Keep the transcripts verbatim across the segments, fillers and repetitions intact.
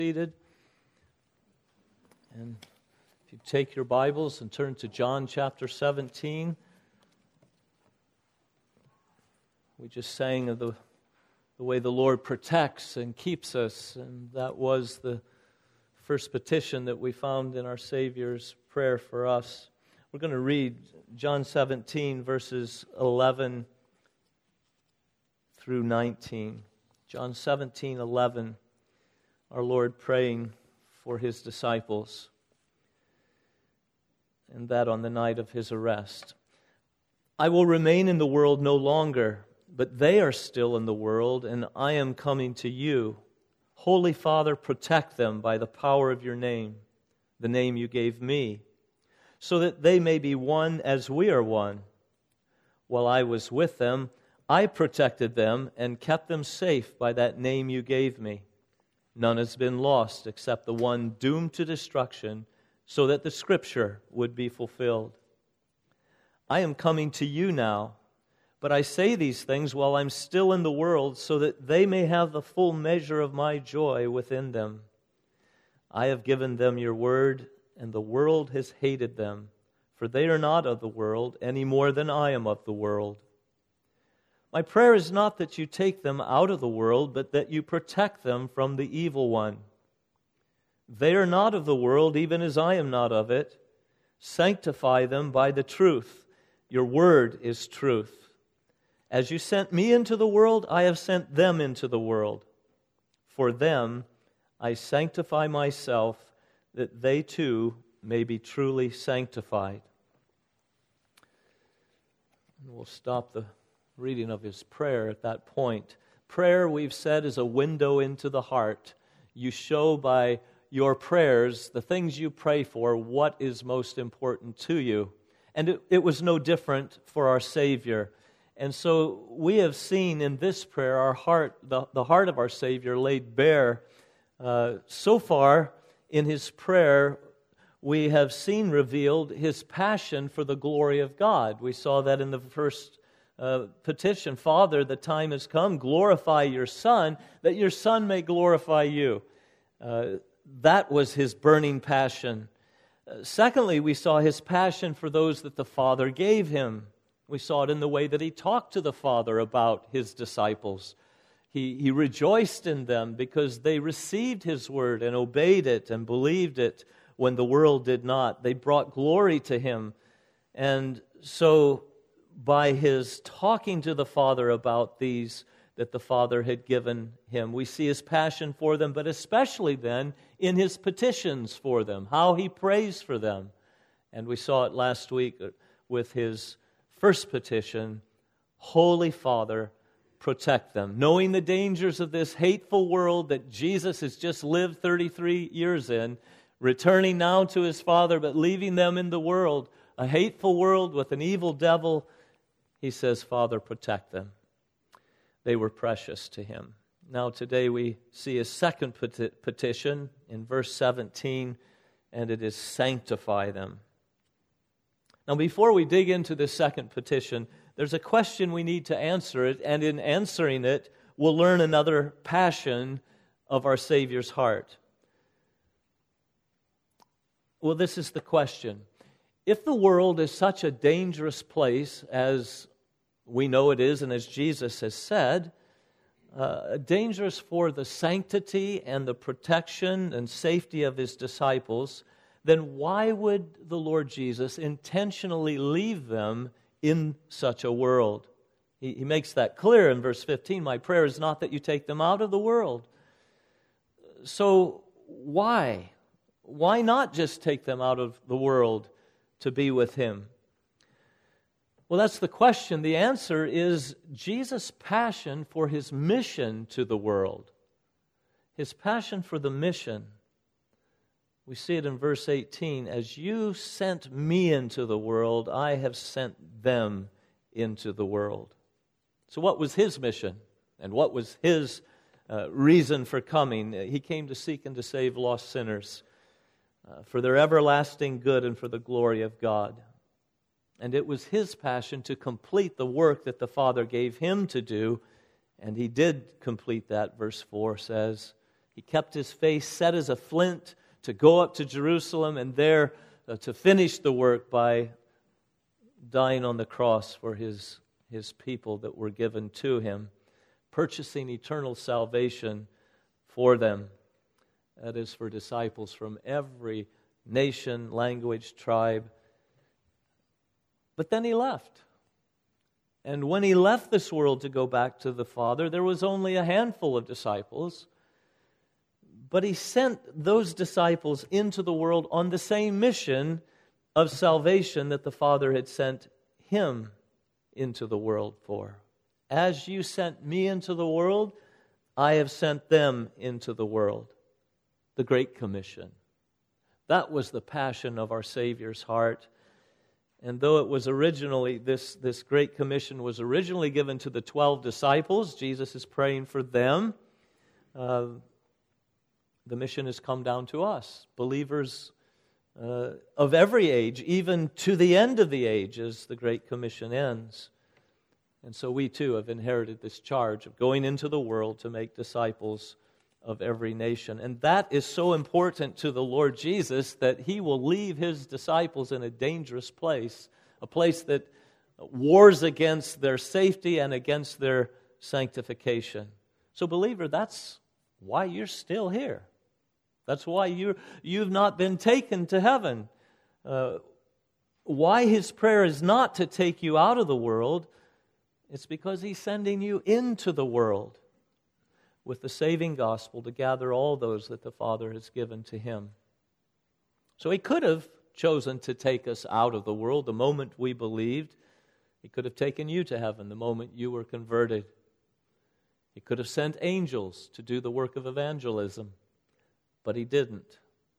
Seated. And if you take your Bibles and turn to John chapter seventeen, we just sang of the, the way the Lord protects and keeps us, and that was the first petition that we found in our Savior's prayer for us. We're going to read John seventeen, verses eleven through nineteen. John seventeen, eleven. Our Lord praying for His disciples, and that on the night of His arrest. I will remain in the world no longer, but they are still in the world, and I am coming to you. Holy Father, protect them by the power of your name, the name you gave me, so that they may be one as we are one. While I was with them, I protected them and kept them safe by that name you gave me. None has been lost except the one doomed to destruction, so that the Scripture would be fulfilled. I am coming to you now, but I say these things while I'm still in the world, so that they may have the full measure of my joy within them. I have given them your word, and the world has hated them, for they are not of the world any more than I am of the world. My prayer is not that you take them out of the world, but that you protect them from the evil one. They are not of the world, even as I am not of it. Sanctify them by the truth. Your word is truth. As you sent me into the world, I have sent them into the world. For them I sanctify myself, that they too may be truly sanctified. And we'll stop the reading of his prayer at that point. Prayer, we've said, is a window into the heart. You show by your prayers, the things you pray for, what is most important to you. And it, it was no different for our Savior. And so we have seen in this prayer our heart, the, the heart of our Savior laid bare. Uh, so far in his prayer, we have seen revealed his passion for the glory of God. We saw that in the first Uh, petition. Father, the time has come, glorify your Son, that your Son may glorify you. Uh, that was his burning passion. Uh, secondly, we saw his passion for those that the Father gave him. We saw it in the way that he talked to the Father about his disciples. He, he rejoiced in them because they received his word and obeyed it and believed it when the world did not. They brought glory to him. And so by his talking to the Father about these that the Father had given him, we see his passion for them, but especially then in his petitions for them, how he prays for them. And we saw it last week with his first petition, Holy Father, protect them. Knowing the dangers of this hateful world that Jesus has just lived thirty-three years in, returning now to his Father, but leaving them in the world, a hateful world with an evil devil. He says, Father, protect them. They were precious to him. Now today we see his second peti- petition in verse seventeen, and it is sanctify them. Now before we dig into this second petition, there's a question we need to answer it, and in answering it, we'll learn another passion of our Savior's heart. Well, this is the question. If the world is such a dangerous place as we know it is, and as Jesus has said, uh, dangerous for the sanctity and the protection and safety of his disciples, then why would the Lord Jesus intentionally leave them in such a world? He, he makes that clear in verse fifteen. My prayer is not that you take them out of the world. So why? Why not just take them out of the world to be with him? Well, that's the question. The answer is Jesus' passion for his mission to the world. His passion for the mission. We see it in verse eighteen. As you sent me into the world, I have sent them into the world. So what was his mission? And what was his uh, reason for coming? He came to seek and to save lost sinners uh, for their everlasting good and for the glory of God. And it was his passion to complete the work that the Father gave him to do, and he did complete that, verse four says. He He kept his face set as a flint to go up to Jerusalem and there uh, to finish the work by dying on the cross for his, his people that were given to him, purchasing eternal salvation for them. That is for disciples from every nation, language, tribe. But then he left. And when he left this world to go back to the Father, there was only a handful of disciples. But he sent those disciples into the world on the same mission of salvation that the Father had sent him into the world for. As you sent me into the world, I have sent them into the world. The Great Commission. That was the passion of our Savior's heart. And though it was originally, this, this Great Commission was originally given to the twelve disciples, Jesus is praying for them. Uh, the mission has come down to us, believers uh, of every age, even to the end of the age as the Great Commission ends. And so we too have inherited this charge of going into the world to make disciples of every nation. And that is so important to the Lord Jesus that he will leave his disciples in a dangerous place, a place that wars against their safety and against their sanctification. So believer, that's why you're still here. That's why you you've not been taken to heaven. Uh, why his prayer is not to take you out of the world, it's because he's sending you into the world with the saving gospel to gather all those that the Father has given to him. So he could have chosen to take us out of the world the moment we believed. He could have taken you to heaven the moment you were converted. He could have sent angels to do the work of evangelism, but he didn't.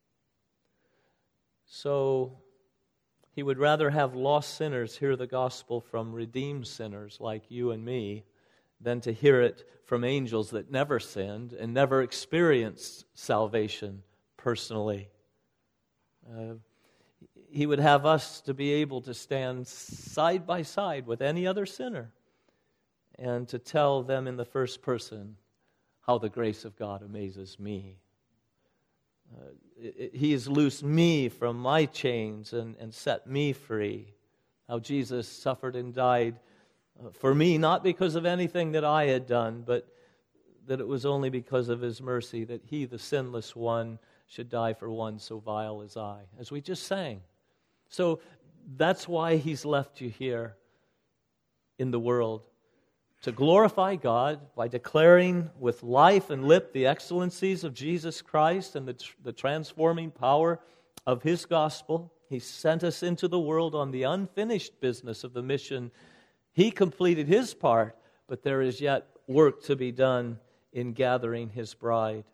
So he would rather have lost sinners hear the gospel from redeemed sinners like you and me than to hear it from angels that never sinned and never experienced salvation personally. Uh, he would have us to be able to stand side by side with any other sinner and to tell them in the first person how the grace of God amazes me. Uh, it, it, he has loosed me from my chains and, and set me free. How Jesus suffered and died for me, not because of anything that I had done, but that it was only because of his mercy that he, the sinless one, should die for one so vile as I, as we just sang. So that's why he's left you here in the world, to glorify God by declaring with life and lip the excellencies of Jesus Christ and the, the transforming power of his gospel. He sent us into the world on the unfinished business of the mission. He completed his part, but there is yet work to be done in gathering his bride.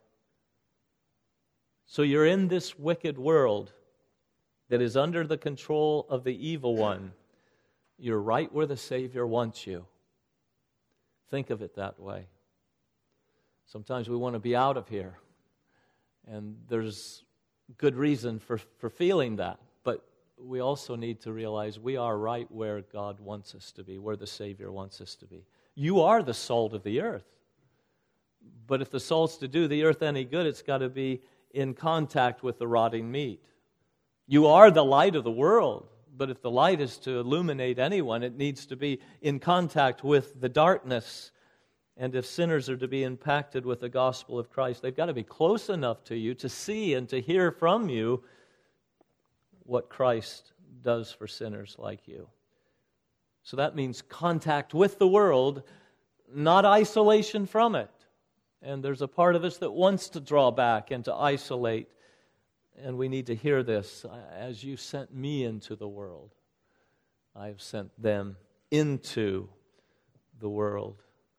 So you're in this wicked world that is under the control of the evil one. You're right where the Savior wants you. Think of it that way. Sometimes we want to be out of here, and there's good reason for, for feeling that. But we also need to realize we are right where God wants us to be, where the Savior wants us to be. You are the salt of the earth. But if the salt's to do the earth any good, it's got to be in contact with the rotting meat. You are the light of the world. But if the light is to illuminate anyone, it needs to be in contact with the darkness. And if sinners are to be impacted with the gospel of Christ, they've got to be close enough to you to see and to hear from you what Christ does for sinners like you. So that means contact with the world, not isolation from it. And there's a part of us that wants to draw back and to isolate. And we need to hear this. As you sent me into the world, I have sent them into the world.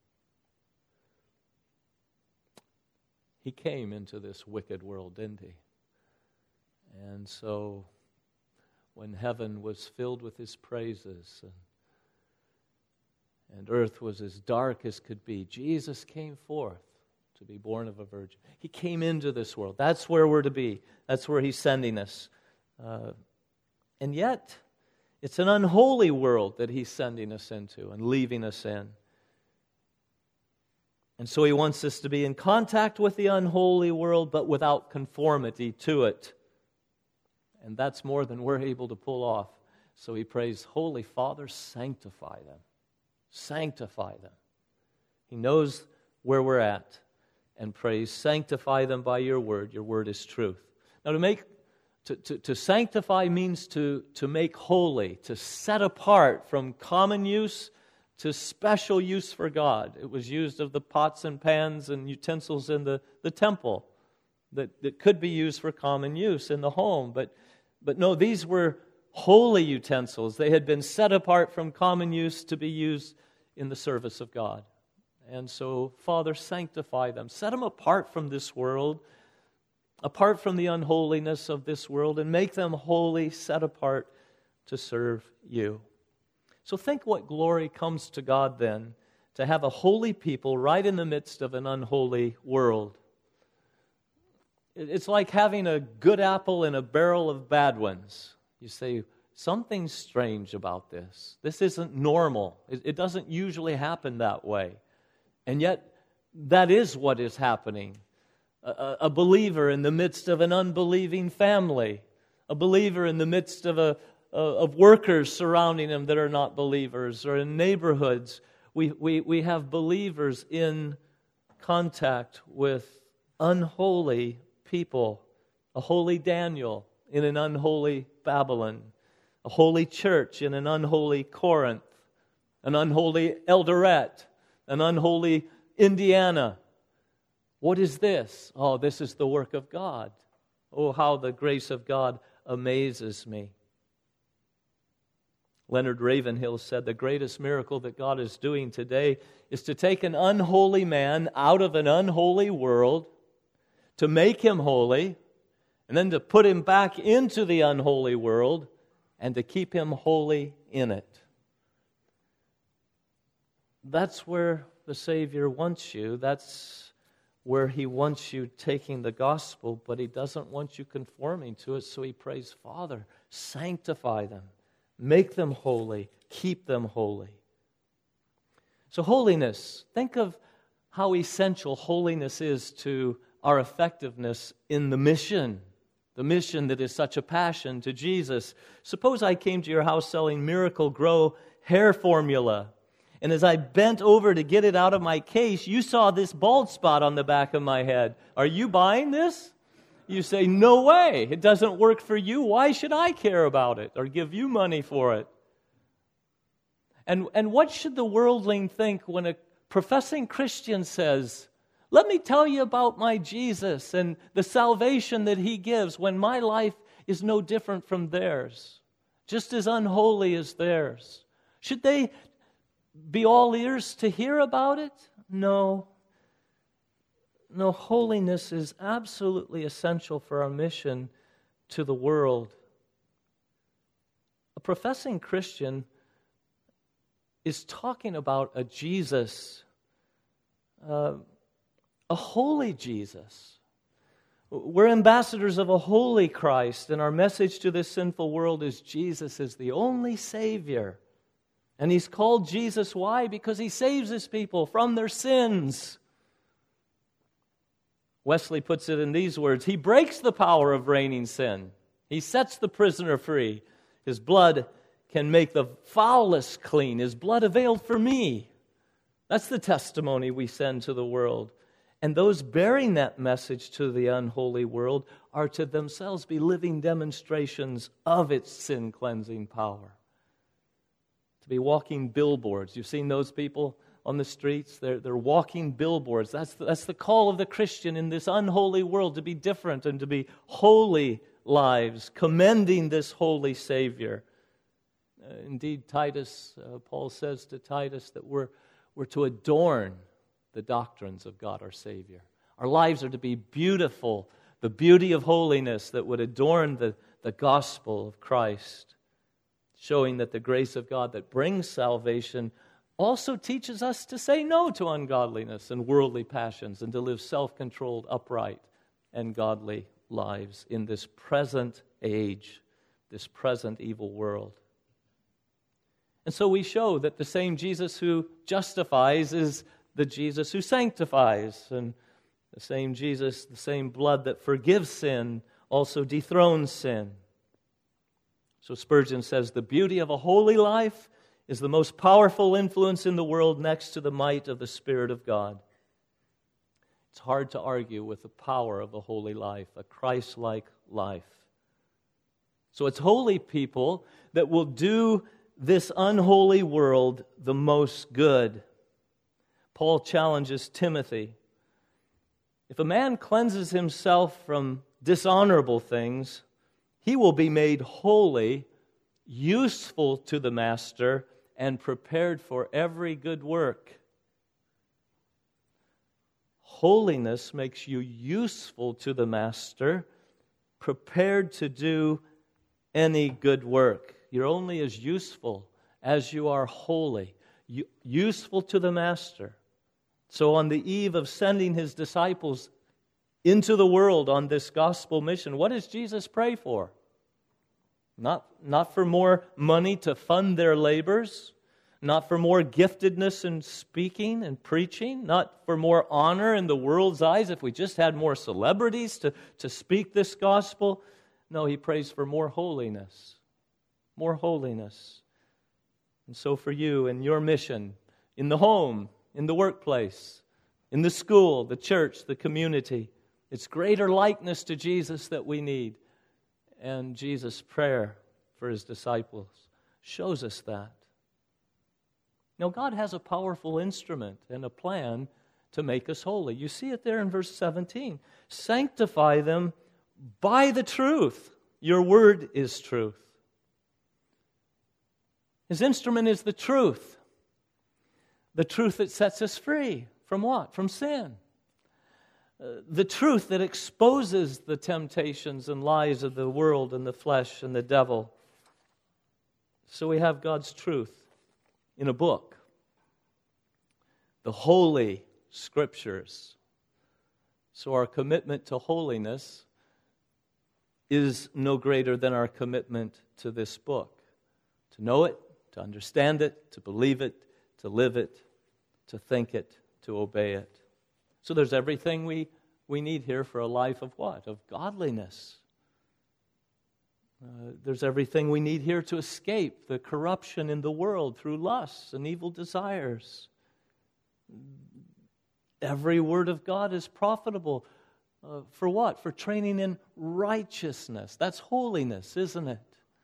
He came into this wicked world, didn't he? And so when heaven was filled with his praises and, and earth was as dark as could be, Jesus came forth to be born of a virgin. He came into this world. That's where we're to be. That's where he's sending us. Uh, and yet, it's an unholy world that he's sending us into and leaving us in. And so he wants us to be in contact with the unholy world, but without conformity to it. And that's more than we're able to pull off. So he prays, Holy Father, sanctify them. Sanctify them. He knows where we're at and prays, sanctify them by your word. Your word is truth. Now to make to, to, to sanctify means to, to make holy, to set apart from common use to special use for God. It was used of the pots and pans and utensils in the, the temple that, that could be used for common use in the home. But, but no, these were holy utensils. They had been set apart from common use to be used in the service of God. And so, Father, sanctify them. Set them apart from this world, apart from the unholiness of this world, and make them holy, set apart to serve you. So think what glory comes to God then, to have a holy people right in the midst of an unholy world. It's like having a good apple in a barrel of bad ones. You say, something's strange about this. This isn't normal. It, it doesn't usually happen that way. And yet, that is what is happening. A, a believer in the midst of an unbelieving family. A believer in the midst of a of workers surrounding them that are not believers, or in neighborhoods. We, we, we have believers in contact with unholy people. A holy Daniel in an unholy Babylon. A holy church in an unholy Corinth. An unholy Eldoret. An unholy Indiana. What is this? Oh, this is the work of God. Oh, how the grace of God amazes me. Leonard Ravenhill said the greatest miracle that God is doing today is to take an unholy man out of an unholy world, to make him holy, and then to put him back into the unholy world, and to keep him holy in it. That's where the Savior wants you. That's where He wants you taking the gospel, but He doesn't want you conforming to it, so He prays, Father, sanctify them. Make them holy. Keep them holy. So holiness, think of how essential holiness is to our effectiveness in the mission. The mission that is such a passion to Jesus. Suppose I came to your house selling Miracle Grow hair formula. And as I bent over to get it out of my case, you saw this bald spot on the back of my head. Are you buying this? You say, no way. It doesn't work for you. Why should I care about it or give you money for it? And, and what should the worldling think when a professing Christian says, let me tell you about my Jesus and the salvation that He gives when my life is no different from theirs, just as unholy as theirs? Should they be all ears to hear about it? No. No, holiness is absolutely essential for our mission to the world. A professing Christian is talking about a Jesus, uh, a holy Jesus. We're ambassadors of a holy Christ, and our message to this sinful world is Jesus is the only Savior. And He's called Jesus, why? Because He saves His people from their sins. Wesley puts it in these words, He breaks the power of reigning sin. He sets the prisoner free. His blood can make the foulest clean. His blood availed for me. That's the testimony we send to the world. And those bearing that message to the unholy world are to themselves be living demonstrations of its sin-cleansing power. To be walking billboards. You've seen those people on the streets? They're, they're walking billboards. That's the, that's the call of the Christian in this unholy world, to be different and to be holy lives, commending this holy Savior. Uh, indeed, Titus, uh, Paul says to Titus that we're, we're to adorn the doctrines of God our Savior. Our lives are to be beautiful, the beauty of holiness that would adorn the, the gospel of Christ, showing that the grace of God that brings salvation also teaches us to say no to ungodliness and worldly passions and to live self-controlled, upright, and godly lives in this present age, this present evil world. And so we show that the same Jesus who justifies is the Jesus who sanctifies, and the same Jesus, the same blood that forgives sin, also dethrones sin. So Spurgeon says, the beauty of a holy life is the most powerful influence in the world next to the might of the Spirit of God. It's hard to argue with the power of a holy life, a Christ-like life. So it's holy people that will do this unholy world the most good. Paul challenges Timothy. If a man cleanses himself from dishonorable things, he will be made holy, useful to the master, and prepared for every good work. Holiness makes you useful to the master, prepared to do any good work. You're only as useful as you are holy, useful to the master. So on the eve of sending his disciples into the world on this gospel mission, what does Jesus pray for? Not, not for more money to fund their labors, not for more giftedness in speaking and preaching, not for more honor in the world's eyes if we just had more celebrities to, to speak this gospel. No, he prays for more holiness, more holiness. And so for you and your mission in the home, in the workplace, in the school, the church, the community, it's greater likeness to Jesus that we need. And Jesus' prayer for his disciples shows us that. Now, God has a powerful instrument and a plan to make us holy. You see it there in verse seventeen. Sanctify them by the truth. Your word is truth. His instrument is the truth. The truth that sets us free from what? From sin. Uh, the truth that exposes the temptations and lies of the world and the flesh and the devil. So we have God's truth in a book. The Holy Scriptures. So our commitment to holiness is no greater than our commitment to this book. To know it, to understand it, to believe it, to live it, to think it, to obey it. So there's everything we, we need here for a life of what? Of godliness. Uh, there's everything we need here to escape the corruption in the world through lusts and evil desires. Every word of God is profitable. Uh, for what? For training in righteousness. That's holiness, isn't it?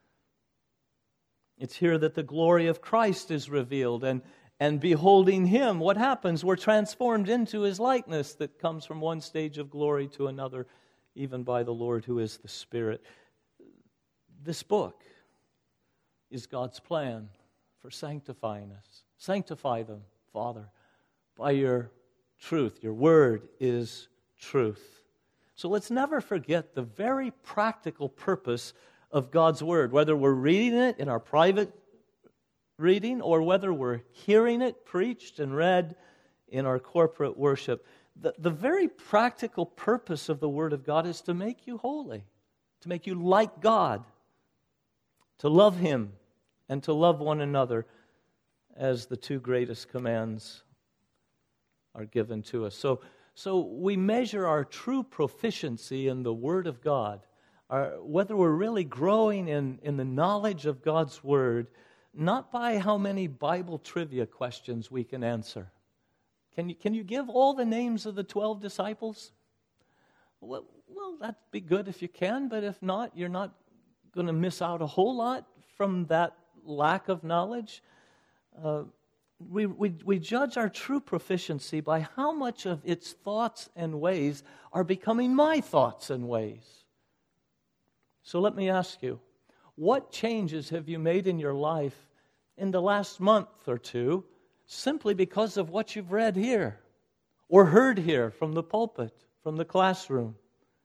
It's here that the glory of Christ is revealed, and, and beholding Him, what happens? We're transformed into His likeness that comes from one stage of glory to another, even by the Lord who is the Spirit. This book is God's plan for sanctifying us. Sanctify them, Father, by your truth. Your word is truth. So let's never forget the very practical purpose of God's word, whether we're reading it in our private reading or whether we're hearing it preached and read in our corporate worship. The, the very practical purpose of the word of God is to make you holy, to make you like God, to love Him and to love one another as the two greatest commands are given to us. So, so we measure our true proficiency in the Word of God, our, whether we're really growing in, in the knowledge of God's Word, not by how many Bible trivia questions we can answer. Can you, can you give all the names of the twelve disciples? Well, well, that'd be good if you can, but if not, you're not going to miss out a whole lot from that lack of knowledge. Uh, we, we, we judge our true proficiency by how much of its thoughts and ways are becoming my thoughts and ways. So let me ask you, what changes have you made in your life in the last month or two simply because of what you've read here or heard here from the pulpit, from the classroom?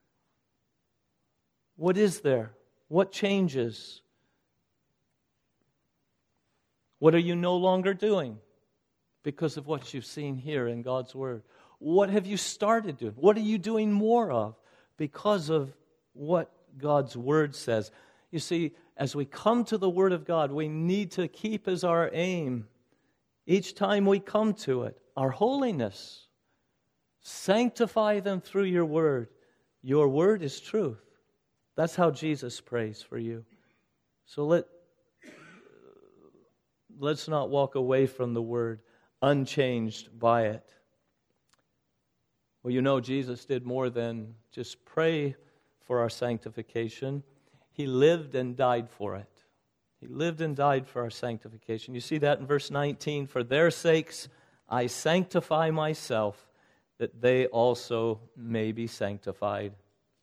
What is there? What changes? What are you no longer doing because of what you've seen here in God's Word? What have you started doing? What are you doing more of because of what God's Word says? You see, as we come to the Word of God, we need to keep as our aim, each time we come to it, our holiness. Sanctify them through your word. Your word is truth. That's how Jesus prays for you. So let, let's not walk away from the word unchanged by it. Well, you know, Jesus did more than just pray for our sanctification. He lived and died for it. He lived and died for our sanctification. You see that in verse nineteen. For their sakes I sanctify myself, that they also may be sanctified.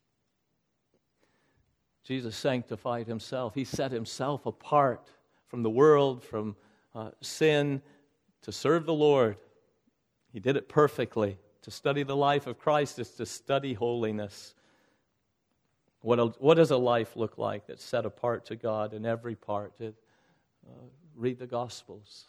Jesus sanctified himself. He set himself apart from the world, from uh, sin, to serve the Lord. He did it perfectly. To study the life of Christ is to study holiness. What, a, what does a life look like that's set apart to God in every part? It, uh, read the Gospels.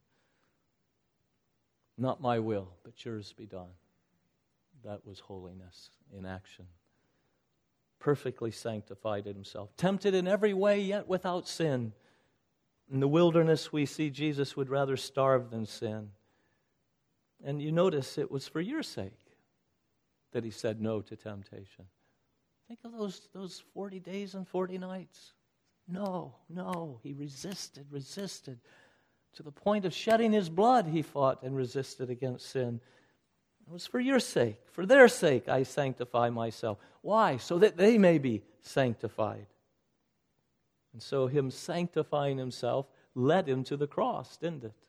Not my will, but yours be done. That was holiness in action. Perfectly sanctified in himself. Tempted in every way, yet without sin. In the wilderness, we see Jesus would rather starve than sin. And you notice it was for your sake that he said no to temptation. Think of those, those forty days and forty nights. No, no, he resisted, resisted. To the point of shedding his blood, he fought and resisted against sin. It was for your sake, for their sake, I sanctify myself. Why? So that they may be sanctified. And so him sanctifying himself led him to the cross, didn't it?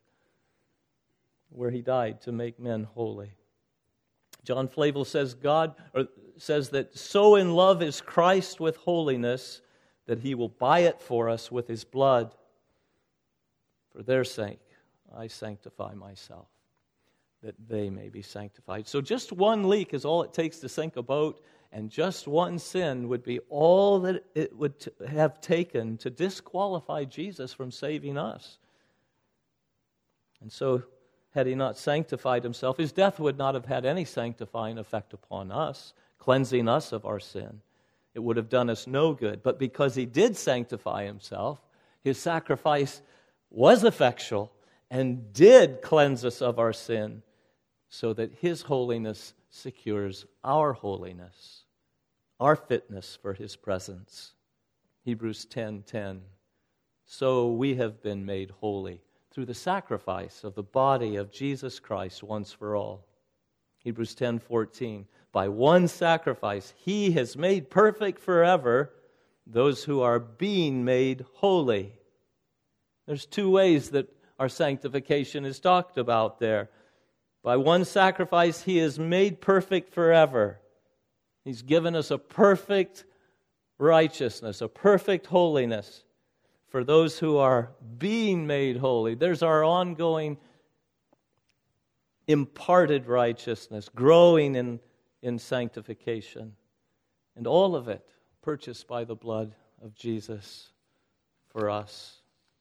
Where he died to make men holy. John Flavel says God or says that so in love is Christ with holiness that he will buy it for us with his blood. For their sake, I sanctify myself, that they may be sanctified. So just one leak is all it takes to sink a boat, and just one sin would be all that it would t- have taken to disqualify Jesus from saving us. And so, had he not sanctified himself, his death would not have had any sanctifying effect upon us, cleansing us of our sin. It would have done us no good. But because he did sanctify himself, his sacrifice was effectual and did cleanse us of our sin, so that his holiness secures our holiness, our fitness for his presence. Hebrews ten ten. So we have been made holy through the sacrifice of the body of Jesus Christ once for all. Hebrews ten fourteen. By one sacrifice he has made perfect forever those who are being made holy. There's two ways that our sanctification is talked about there. By one sacrifice, he is made perfect forever. He's given us a perfect righteousness, a perfect holiness for those who are being made holy. There's our ongoing imparted righteousness, growing in, in sanctification. And all of it purchased by the blood of Jesus for us.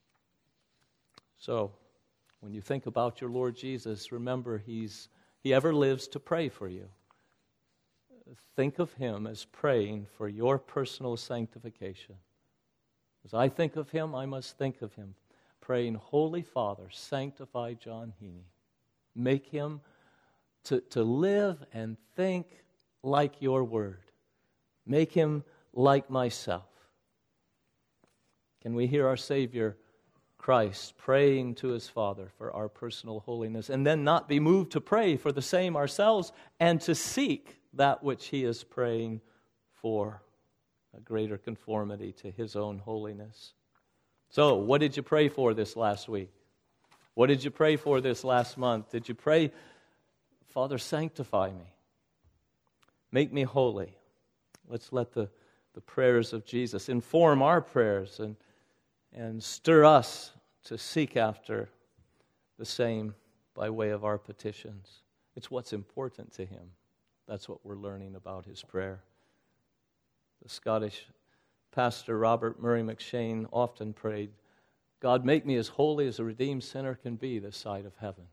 So, when you think about your Lord Jesus, remember He's He ever lives to pray for you. Think of Him as praying for your personal sanctification. As I think of Him, I must think of Him praying, Holy Father, sanctify John Heaney. Make him to, to live and think like your word. Make him like myself. Can we hear our Savior Christ praying to his Father for our personal holiness, and then not be moved to pray for the same ourselves and to seek that which he is praying for, a greater conformity to his own holiness? So, what did you pray for this last week? What did you pray for this last month? Did you pray, Father, sanctify me. Make me holy. Let's let the, the prayers of Jesus inform our prayers and and stir us to seek after the same by way of our petitions. It's what's important to him. That's what we're learning about his prayer. The Scottish pastor Robert Murray McShane often prayed, God, make me as holy as a redeemed sinner can be this side of heaven.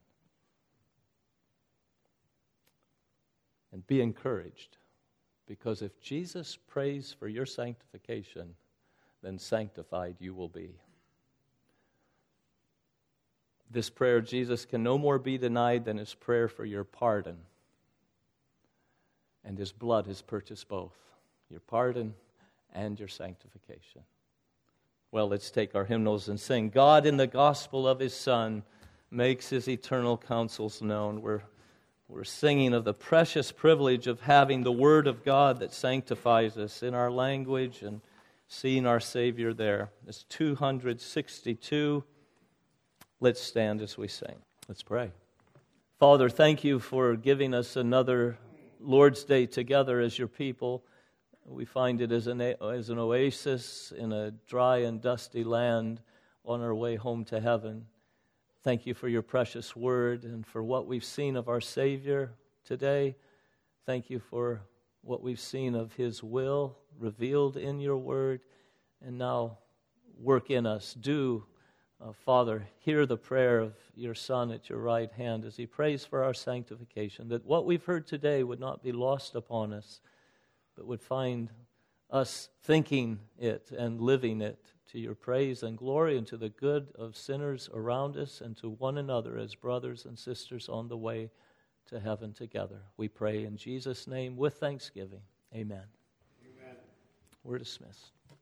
And be encouraged, because if Jesus prays for your sanctification, then sanctified you will be. This prayer, Jesus, can no more be denied than his prayer for your pardon. And his blood has purchased both, your pardon and your sanctification. Well, let's take our hymnals and sing. God in the gospel of his Son makes his eternal counsels known. We're, we're singing of the precious privilege of having the Word of God that sanctifies us in our language and seeing our Savior there. It's two hundred sixty-two. Let's stand as we sing. Let's pray. Father, thank you for giving us another Lord's Day together as your people. We find it as an, as an oasis in a dry and dusty land on our way home to heaven. Thank you for your precious word and for what we've seen of our Savior today. Thank you for what we've seen of his will revealed in your word. And now work in us. Do Uh, Father, hear the prayer of your Son at your right hand as he prays for our sanctification, that what we've heard today would not be lost upon us, but would find us thinking it and living it to your praise and glory and to the good of sinners around us and to one another as brothers and sisters on the way to heaven together. We pray in Jesus' name with thanksgiving. Amen. Amen. We're dismissed.